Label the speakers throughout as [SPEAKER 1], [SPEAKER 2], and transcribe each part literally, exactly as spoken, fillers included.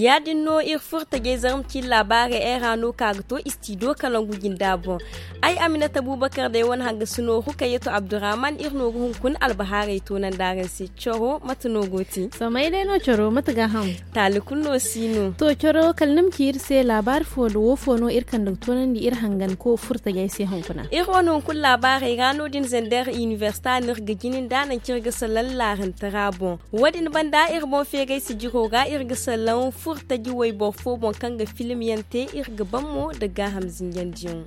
[SPEAKER 1] ya dinno ir furta ge zarmci labare era no kagto istido kalangu gindabo ai Aminata Abubakar da yawan hanga suno hukayeto Abdurrahman irno gun kun albahare to nan daren si choro matno goti
[SPEAKER 2] samai dai no choro mataga ham
[SPEAKER 1] talikun no sino
[SPEAKER 2] to choro kalnum kir se labar fo do fo no irkan da tonan di ir hangan ko furta ge se hankuna ir wonon kun labare gano din zender universita nir ginin danan kirga sallallahin tarabo wadin banda ir bon fe ge si jiro ga irga sallan furta ji wai bo fo bon kanga film yante irga banmo daga hamzin yanjin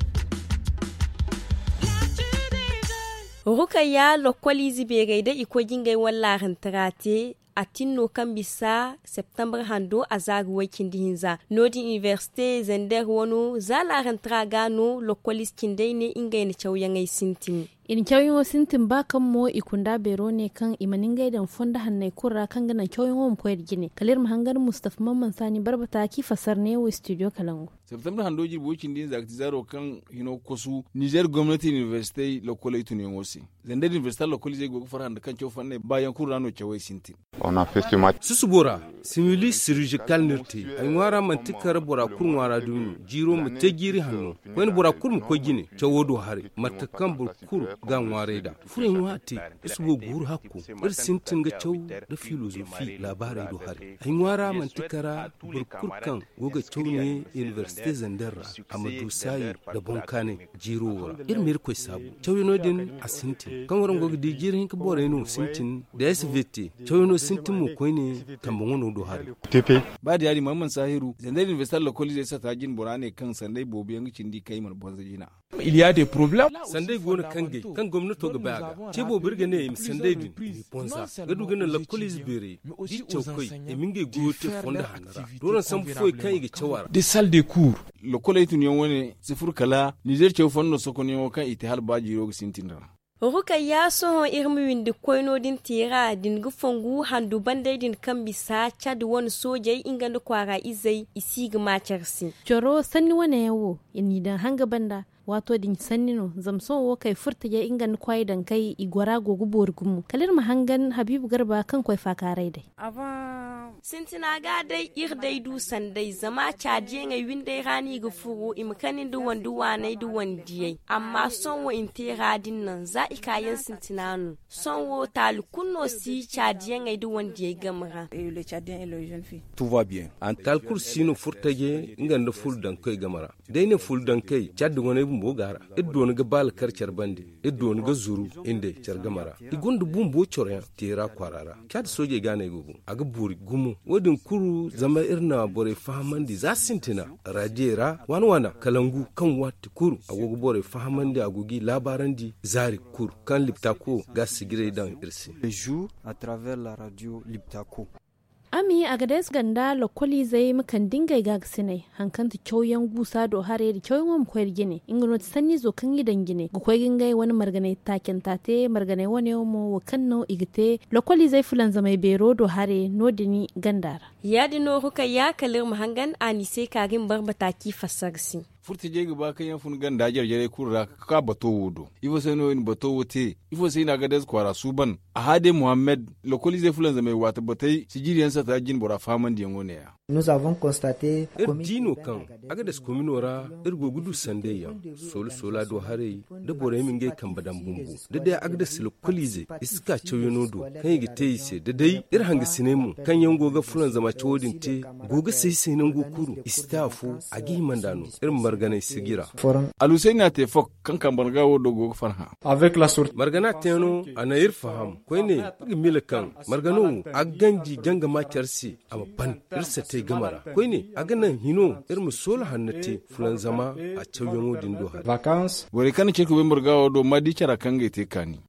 [SPEAKER 2] Rukaya lokoli zibere da iko jingai wallahin tarate a tinno kan bisa September hando a zaguwai kindihinza Nodi University Zender wano zalahin tragano lokolis kindai ne ingai na chauyan ai sintin. In kyawun wasu tintin ba kan mo ikunda bero ne kan imanin gaidan fonda hannai kurra kan ganan kyawun wam koyar gine kalir mahangar Mustapha Mamman Sani barbata ki fasar ne wa studio Kalangu.
[SPEAKER 3] September hando ji bokin din zakti zaro kan hino kosu Niger Government University lokolai tuni wosi. Zender University lokolai zai gogo faran da kan kyau fanne bayan kurra no kyawai sintin.
[SPEAKER 4] On a fait ce match.
[SPEAKER 5] Susubora simili surgical nirte ay ngwara mantikar bora kurngwara dum jiro mu tegiri hanno wani bora kurmu ko gine tawodo hare matakan bur kur ga ngware da furen wati isbo gur hakku ir sintin ga taw da filosofi labarai do hare ay ngwara mantikara bur kurkan goga tawne university zandarra amadu sai da bonkane jiro wora ir mir ko sabu tawino din asintin kan woron goga di jirin ka bora no sintin da S V T tawino sintin mu ko ne tambongono do hare
[SPEAKER 3] tepe ba da yari mamman sahiru zandar investor lokoli zai sa tajin burane kan sandai bobe yanki cindi kai mar bonzajina
[SPEAKER 5] il y a des problèmes sandai gona kange kan gwamnato ga baga ce bo birge ne im sandai din bonza ga dugana lokoli zbere di chokoi e minge gote fonda hanara doran san foi kan ga chawara
[SPEAKER 3] des salles de cours lokoli tun yon wone sifur kala niger che fondo sokoni o kan itihal baji ro sintinda
[SPEAKER 1] Rukaya so irmi windi koino din tira din gufongu handu bandai din kan bisa chad wani sojai inganda kwara izai isi ga macarsi.
[SPEAKER 2] Joro sanni wane yawo ini dan hanga banda wato din sanni no zamso wo kai furta ya ingan kwai dan kai igwara gogu borgumu kalir mahangan Habibu Garba kan kwai fakarai dai.
[SPEAKER 1] Aba sintina ga dai ir dai du sandai zama caje ngai windai rani ga furu imkanin du wandu wanai du wandiyai amma son wo intira din nan za ikayen sintinanu son wo talkunno si caje ngai du wandiyai gamara
[SPEAKER 6] le Tchadien et le jeune fille
[SPEAKER 5] tout va bien an talkur sino furta ye inganda ful dan kai gamara dai ne ful dan kai caddu ngone bumbo gara iddo ne ga bal karcar bandi iddo ne ga zuru inde chargamara igundu bumbo chorya tira kwarara cad soje gane gugu aga buri gumu wodin kuru zama irna bore fahamandi za sintina radiera wanwana kalangu kan watti kuru agogo bore fahamandi agogi labarandi zari kuru kan liptako ga sigire dan irsi
[SPEAKER 7] joue à travers la radio Liptako.
[SPEAKER 2] Ami a gades ganda lokoli zai mukan dinga ga sinai hankanta kauyen gusa do hare da kauyen wam koyar gine ingano sanni zo kan gidan gine ga koy gingai wani marganai taken tate marganai wani mo wakanno igite lokoli zai fulan zamai bero do hare nodini gandara
[SPEAKER 1] ya dino huka ya kalir mahangan ani sai kagin barbata ki fasarsi
[SPEAKER 3] furta je gaba kan yan fun ganda jarjare kurra ka bato wodo ifo sai no in bato wote ifo sai na gades kwara suban a hade Muhammad lokoli zai fulan zamai wata batai sigiriyan sa ta jin bora faman diyan wone ya
[SPEAKER 8] nous avons constaté
[SPEAKER 5] er dino kan aga des kominora er gogudu sandeya sol sola do hare da bore min ge kan badan bumbu da dai aga des lokolize iska choyono do kan yi teise da dai er hanga sinemu kan yan goga fulan zama chodin te goga sai sai nan gokuru istafu agi mandano er marganai sigira
[SPEAKER 3] alusaina te fok kan kan barga wodo goga farha
[SPEAKER 7] avec la sortie
[SPEAKER 5] margana teno ana ir faham ko ne milkan margano aganji ganga ma charsi ama ban irsa te gamara ko ne aganan hino ir musola hannate fulan zama a cewyon wodin do har
[SPEAKER 7] vacances
[SPEAKER 3] bore kan ce ko be barga wodo madi cara kange te kani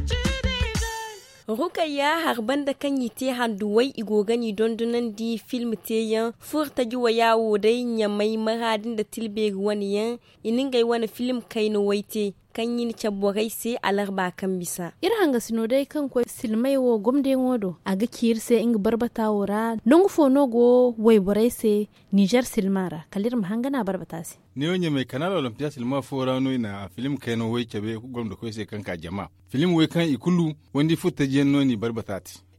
[SPEAKER 1] Rukaya harban da kan yi te handuwai igogani dondunan di film te yan furta ji wa yawo dai nyamai maradin da tilbe wani yan iningai wani film kai no waite kan yin cabborai sai alarba kan bisa.
[SPEAKER 2] Irhan ga sino dai kan ko silmai wo gomde ngodo aga kir sai inga barbata wora nongu fono go wai borai sai Niger silmara kalir mahangana barbata si.
[SPEAKER 3] Ne onye mai kanal Olympia silma fora no ina film kai no wai cabe gomdo ko sai kan ka jama. Film wai kan ikulu wandi futta je no ni barbatati.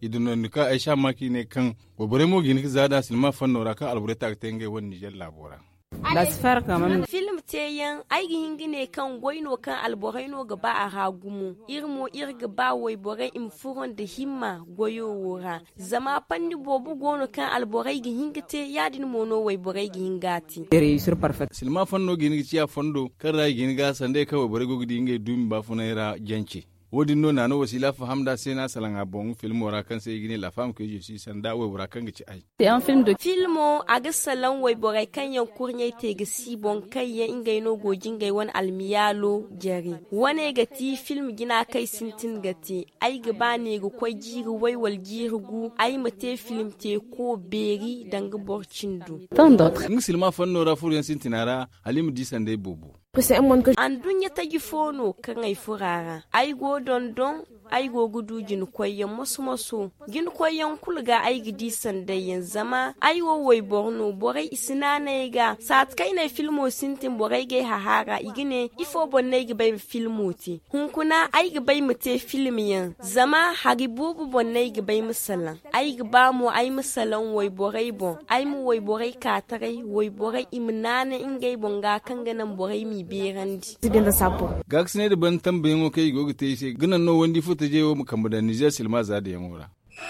[SPEAKER 3] idan ka aisha maki ne kan gobore mo gini zada silma fanno ra ka albureta ta tenge won Niger labora
[SPEAKER 4] lasfar kaman
[SPEAKER 2] film teyan aigi hingine kan goino kan alboraino gaba a ragumu irmo irga ba wai borai im furon da himma goyo wora zama pandi bobu gono kan alborai gi hingite yadin mono wai borai gi hingati
[SPEAKER 4] ere sur perfect
[SPEAKER 3] silma fanno gini ciya fondo kan rai gini ga sande ka borai gogdi inge dum ba funaira janci wodi no nano wasila fahamda sai na salanga bon film wara kan sai gini la fam que je suis sanda wai wara kan gici ai
[SPEAKER 4] c'est un film de
[SPEAKER 2] filmo aga salan wai borai kan yan kurnye te ga si bon kai ya ingai no gojin gai wan almiyalo jari wane gati film gina kai sintin gati ai gaba ne ga kwai jiri wai wal jirgu ai mate film te ko beri danga borcindu
[SPEAKER 4] tant d'autres
[SPEAKER 3] ngi silma fanno ra furiyan sintinara alim disande bobo
[SPEAKER 2] an dunya ta gifono kan ai furara ai go don don ai go gudu jin koyen musu musu gin koyen kulga ai gidi sandayen zama ai wo wai borno borai isina ne ga sat kai ne filmo sintin borai ge hahara igine ifo bonne ge bai filmo ti hun kuna ai ge bai mute filmiyan zama hagi bubu bonne ge bai musallan ai ge ba mu ai musallan wai borai bon ai mu wai borai ka tarai wai borai imnane ingai bonga kan ganan borai mi berandi
[SPEAKER 4] da sabo
[SPEAKER 3] gaksine da ban tambayin o kai gogo te sai ganan no wandi futa je wo mu kamba Niger silma za da yamura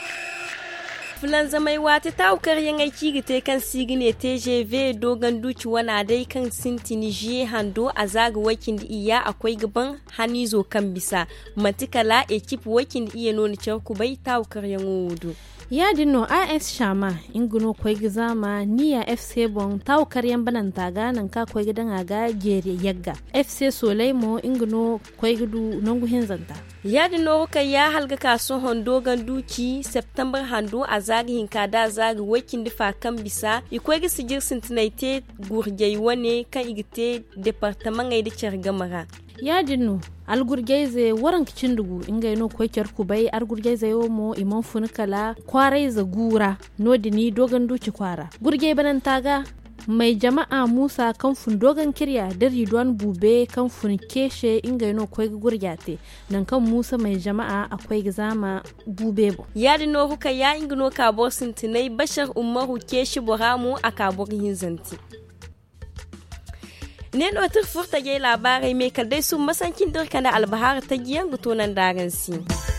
[SPEAKER 2] fulan zamai wata taukar yan aiki gite kan sigine T G V dogon duci wana dai kan sintini je hando a zaga wakin da iya akwai gaban hanizo kan bisa matikala ekip wakin da iya nuna cewa ku bai taukar yan wudu
[SPEAKER 6] ya dino A S Shama inguno kwai gizama niya F C Bon taw karyan banan taga nan ka kwai gidan aga gere yagga F C Soleimo inguno kwai gidu nongu hinzanta
[SPEAKER 2] ya dino ka ya halga kaso hondo ganduci September hando a zagi hinka da zagi wakin difa kan bisa ikwai gisi jirsin tunaite gurjai wane kan igite departement ai da cergamara
[SPEAKER 6] ya dino algurgeize waran kicin dugu inga ino kwaikyar ku bai argurgeize yo mo imon funikala kwarai za gura no dini dogan duci kwara gurgei banan taga mai jama'a Musa kan fun dogan kirya da Ridwan Bube kan fun keshe inga ino kwai gurgyate nan kan Musa mai jama'a akwai gizama Bube bo
[SPEAKER 2] ya dino huka ya ingino kabo sintinai Bashar Umaru keshi boramu a kabor hinzanti ne no tur furta ge labarai me kadai su masankin dirka na albahar ta giyan gutonan dagan si